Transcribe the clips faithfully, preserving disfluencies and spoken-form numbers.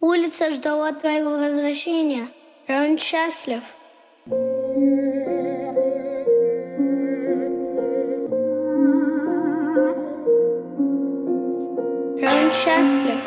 Улица ждала твоего возвращения. Район счастлив. Район счастлив.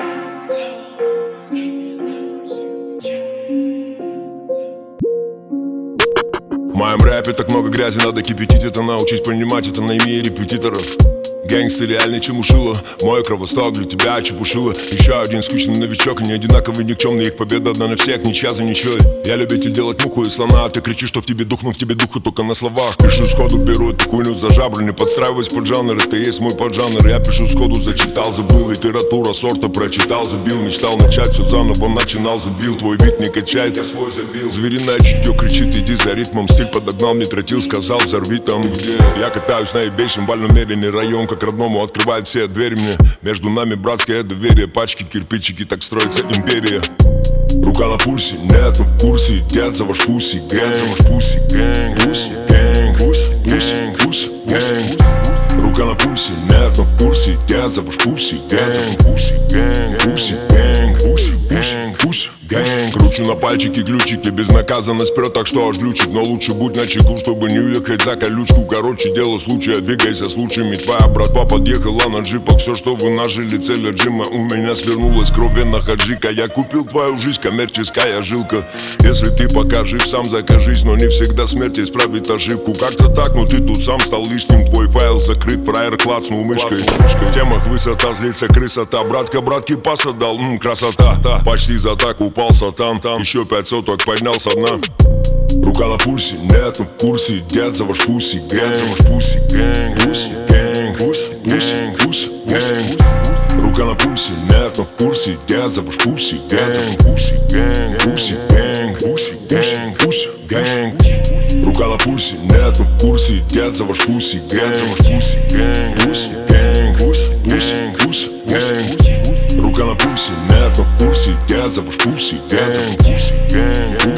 В моем рэпе так много грязи, надо кипятить это, научись понимать это, найми репетиторов. Гэнгстер реальный чемушила, мой кровосток для тебя чепушила. Еще один скучный новичок, и не одинаковый никчемный. Их победа одна на всех, ничья за ничьей. Я любитель делать муху и слона, а ты кричишь, что в тебе дух, но в тебе духу только на словах. Пишу сходу, беру эту хуйню за жабры, не подстраиваясь под жанр, это есть мой поджанр. Я пишу сходу, зачитал, забыл, литература сорта прочитал, забил. Мечтал начать все заново, начинал, забил. Твой бит не качает, я свой забил. Звериное чутье кричит, иди за ритмом. Стиль подогнал, не тратил, сказал, взорви там где. Я катаюсь на ебейшем бальном мерине, район как родному открывает все двери мне. Между нами братское доверие, пачки, кирпичики, так строится империя. Рука на пульсе, нет, мы в курсе. Дед за ваш пуси, гэнг, за ваш пуси, гэнг, пуси, гэнг, пуси, гэнг, пуси, гэнг. Рука на пульсе, нет, мы в курсе. Дед за ваш пуси, гэнг, пуси, гэнг, пуси, гэнг, пуси, гэнг, пуси, гэнг. Кручу на пальчики ключики, безнаказанность прет, так что аж глючит. Но лучше будь начеку, чтобы не уехать за колючку. Короче, дело случая, двигайся с лучшими. Твоя братва подъехала на джипах. Все, что вы нажили, цель отжима. У меня свернулась кровь на хаджика. Я купил твою жизнь, коммерческая жилка. Если ты пока жив, сам закажись. Но не всегда смерть исправит ошибку. Как-то так, но ты тут сам стал лишним. Твой файл закрыт, фраер клацнул мышкой. В темах высота, злится крысота. Братка, братки паса дал, ммм, красота. Почти за так упал сатан. Там еще пять соток поднял со дна. Рука на пульсе, нет, мы в курсе. Дед за ваш пуси, гэнг, за ваш пуси, гэнг, пуси, гэнг, пуси, гэнг, пуси, гэнг. Рука на пульсе, нет, мы в курсе. Дед за ваш пуси, гэнг, пуси, гэнг, пуси, гэнг, пуси, гэнг, пуси, гэнг. Рука на пульсе, нет, мы в курсе. Дед за ваш пуси, гэнг, за ваш пуси, гэнг, пуси, гэнг, пуси, гэнг, пуси, гэнг. Рука на пульсе, нет, мы в курсе. Дед за ваш пуси, гэнг, пуси, гэнг.